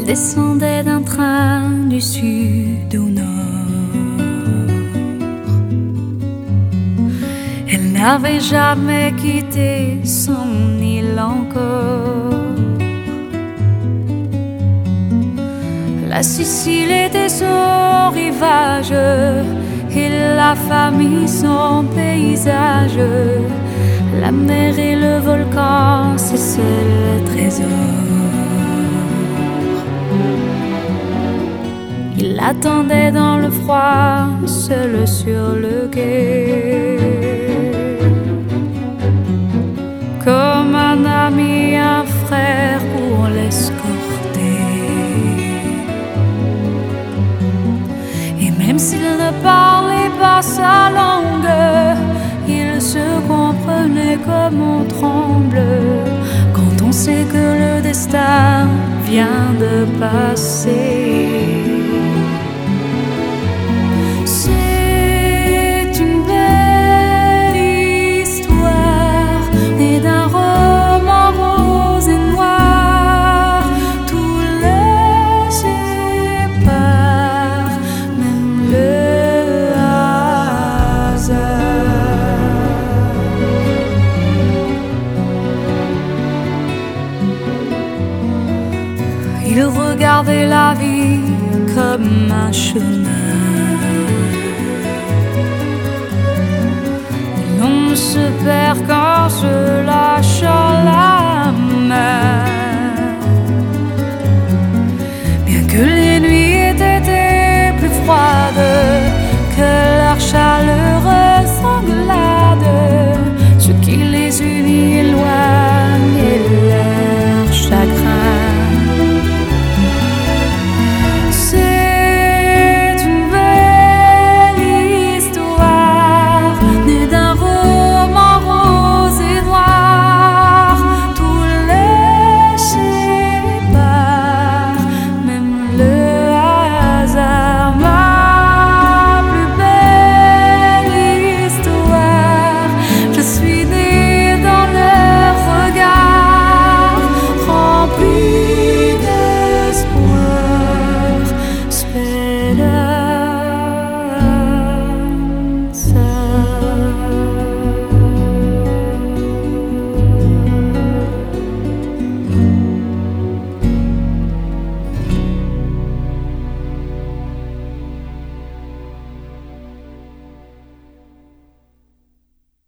Elle descendait d'un train du sud au nord. Elle n'avait jamais quitté son île encore. La Sicile était son rivage et la famille son paysage. La mer et le volcan, ses seuls trésors. Il l'attendait dans le froid, seul sur le quai. Comme un ami, un frère pour l'escorter. Et même s'il ne parlait pas sa langue, il se comprenait comme on tremble quand on sait que le destin vient de passer. C'est une belle histoire, née d'un roman rose et noir. Tout le sépare, même le hasard. Il regardait la vie comme un chemin. L'on se perd quand se lâche la main. Bien que les nuits aient été plus froides que